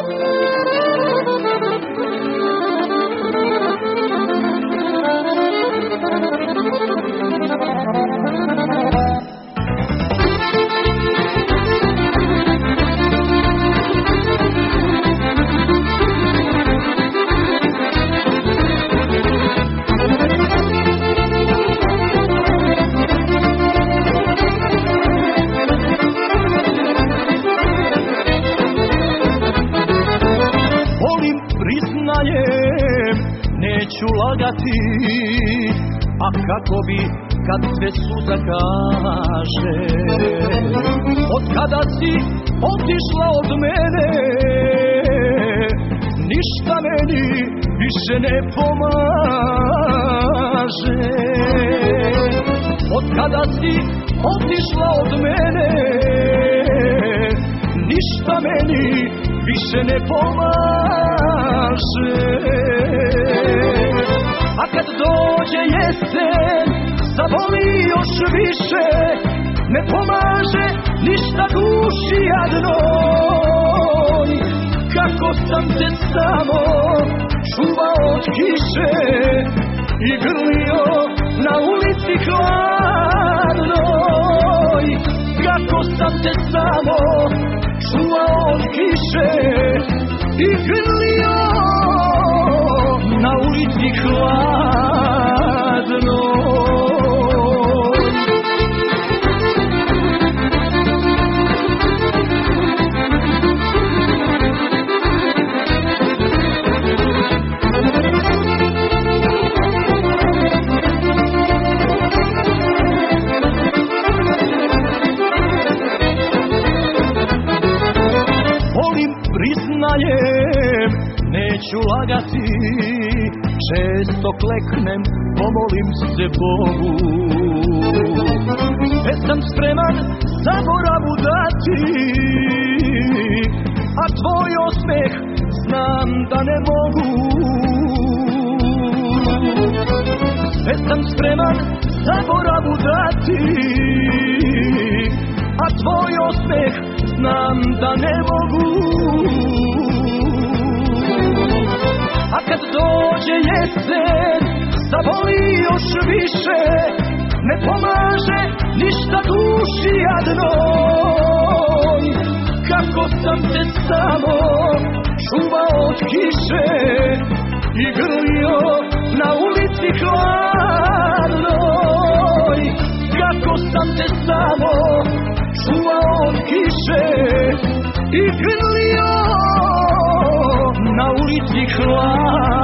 Neću lagati, a kako bi kad sve suza kaže. Od kada si otišla od mene, ništa meni više ne pomaže. Od kada si otišla od mene, ništa meni više ne pomaže. A kad dođe jesen, zaboli još više, ne pomaže ništa duši jadnoj. Kako sam te samo čuvao od kiše i grlio na ulici hladnoj. Kako sam te samo čuvao od kiše i grlio na ulici hladnoj. Priznajem, neću lagati, često kleknem, pomolim se Bogu. Već sam spreman zaboravu dati, a tvoj osmeh znam da ne mogu. Već sam spreman zaboravu dati, a tvoj osmeh znam da ne mogu. A kad dođe jesen, zaboli još više, ne pomaže ništa duši jadnoj. Kako sam te samo čuvao od kiše i grlio na ulici hladnoj. Kako sam te samo čuvao od kiše i grlio na ulici hladnoj.